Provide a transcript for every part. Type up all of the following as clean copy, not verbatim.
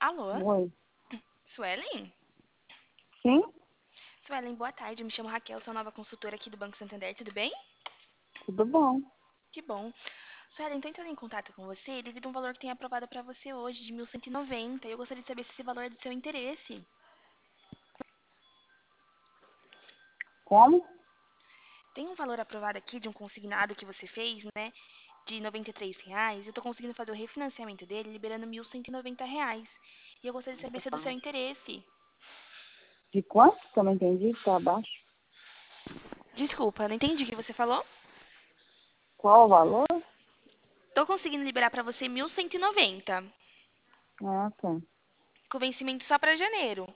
Alô? Oi. Suelen? Sim? Suelen, boa tarde. Eu me chamo Raquel, sou nova consultora aqui do Banco Santander, tudo bem? Tudo bom? Que bom. Suelen, estou entrando em contato com você devido a um valor que tem aprovado para você hoje, de 1.190. Eu gostaria de saber se esse valor é do seu interesse. Como? Tem um valor aprovado aqui de um consignado que você fez, né? De R$ 93. Eu estou conseguindo fazer o refinanciamento dele, liberando R$ 1.190. E eu gostaria de saber Tá se é do seu baixo. interesse. De quanto? Que eu não entendi. Tá abaixo. Desculpa, não entendi o que você falou. Qual o valor? Estou conseguindo liberar para você 1.190, Ah, tá. com vencimento só para janeiro.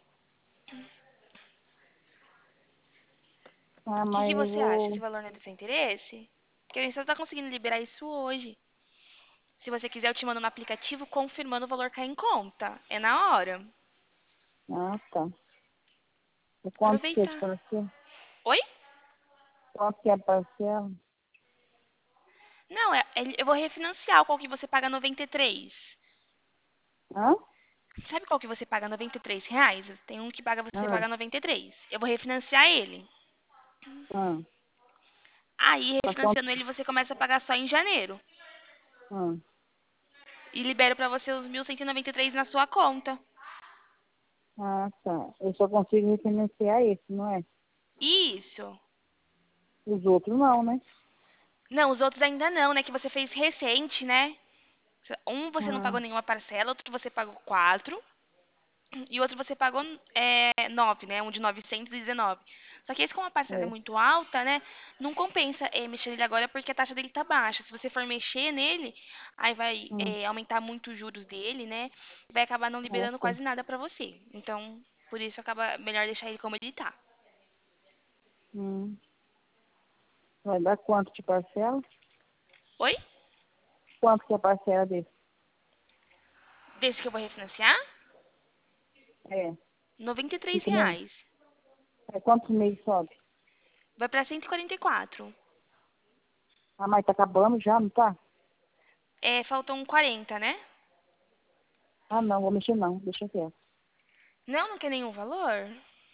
Ah, O que mas eu você acha? Esse vou... valor não é do seu interesse? Porque a gente só está conseguindo liberar isso hoje. Se você quiser, eu te mando no aplicativo confirmando o valor cair em conta. É na hora. Ah, tá. E quanto que é de Aproveitar. parcela? Oi? Quanto que é a parcela? Não, eu vou refinanciar qual que você paga 93. Hã? Sabe qual que você paga R$ 93? Tem um que você Ah, paga 93. Eu vou refinanciar ele. ah. Aí, Tá quanto? refinanciando ele, você começa a pagar só em janeiro. Ah, E libero pra você os 1.193 na sua conta. ah, tá. Eu só consigo refinanciar esse, não é? Isso. Os outros não, né? Não, os outros ainda não, né? Que você fez recente, né? Um você não Ah, pagou nenhuma parcela, outro você pagou 4. E outro você pagou 9, né? Um de 919. Só que esse com a parcela é é. muito alta, né? Não compensa mexer nele agora porque a taxa dele tá baixa. Se você for mexer nele, aí vai Hum, aumentar muito os juros dele, né? Vai acabar não ah, liberando tá. quase nada pra você. Então, por isso acaba melhor deixar ele como ele tá. Hum. Vai dar quanto de parcela? Oi? Quanto que é a parcela desse? Desse que eu vou refinanciar? É. R$ 93. Fica mesmo. É quantos meses sobe? Vai pra 144. Ah, mas tá acabando já, não tá? Faltam 40, né? Ah, não, vou mexer não, deixa quieto. Não, não quer nenhum valor?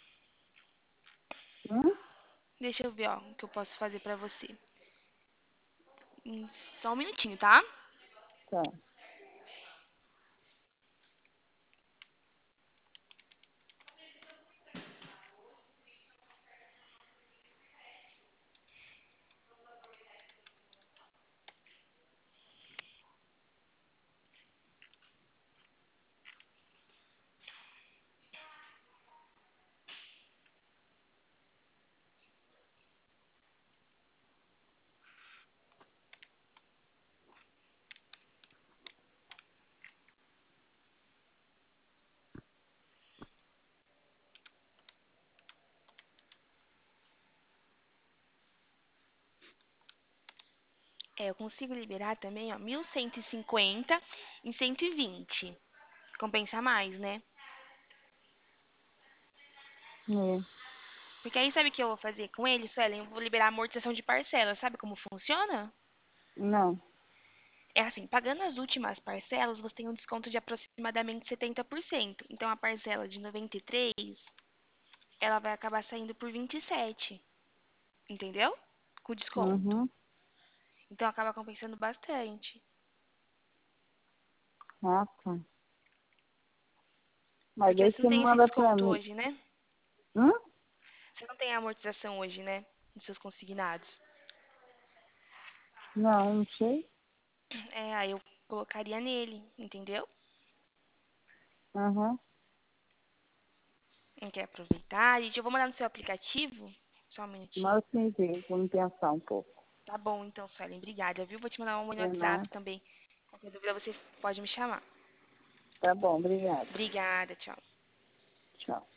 Hum? Deixa eu ver, ó, o que eu posso fazer pra você. Só um minutinho, tá? Tá. Eu consigo liberar também, ó, 1.150 em 120. Compensa mais, né? É. Porque aí sabe o que eu vou fazer com ele, Suelen? Eu vou liberar a amortização de parcelas. Sabe como funciona? Não. É assim, pagando as últimas parcelas, você tem um desconto de aproximadamente 70%. Então a parcela de 93, ela vai acabar saindo por 27, entendeu? Com desconto. Uhum. Então acaba compensando bastante. Ah, tá. Mas Porque aí você não você tem esse manda pra desconto mim. hoje, né? Hum? Você não tem a amortização hoje, né? Dos seus consignados. Não, não sei. Aí eu colocaria nele, entendeu? Uhum. Não quer aproveitar? Gente, eu vou mandar no seu aplicativo. Só um minutinho. Manda sim ver, vamos pensar um pouco. Tá bom, então, Suelen. Obrigada, viu? Vou te mandar um no É WhatsApp nada. também. Qualquer dúvida, você pode me chamar. Tá bom, obrigada. Obrigada, tchau. Tchau.